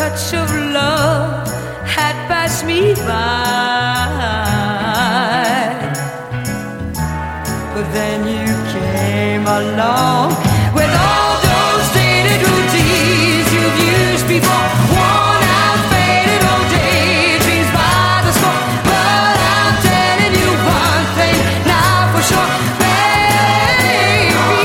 touch of love had passed me by. But then you came along with all those dated routines you've used before, worn out, faded old daydreams by the score. But I'm telling you one thing now for sure, baby,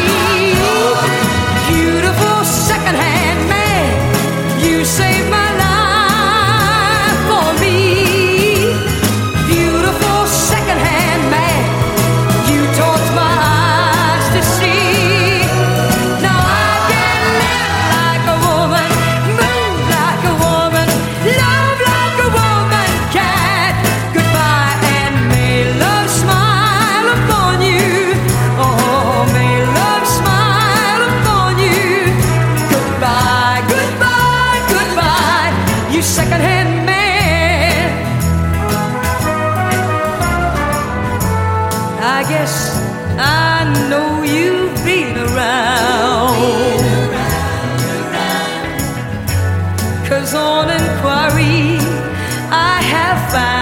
beautiful secondhand man, you saved my life for me. Beautiful secondhand man, you taught my eyes to see. Now I can live like a woman, move like a woman, love like a woman can. Goodbye, and may love smile upon you. Oh, may love smile upon you. Goodbye, goodbye, goodbye, you secondhand man. I guess I know you've been around, 'cause on inquiry I have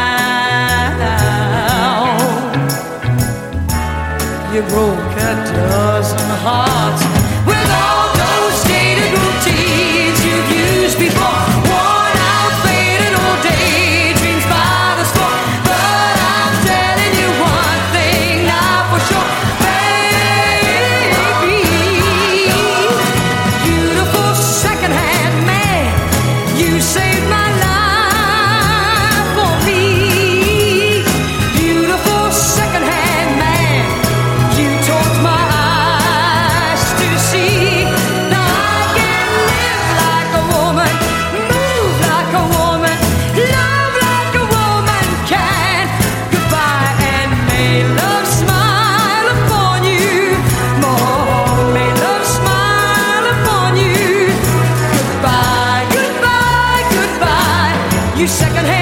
found you broke a dozen hearts with all those dated routines you've used before, worn out, faded old daydreams by the score. But I'm telling you one thing now for sure, baby, beautiful secondhand man, you saved my life for me. Beautiful secondhand man, you taught my eyes to see. Now I can live like a woman, move like a woman, love like a woman can. Goodbye, and may love smile upon you. More, may love smile upon you. Goodbye, goodbye, goodbye, you secondhand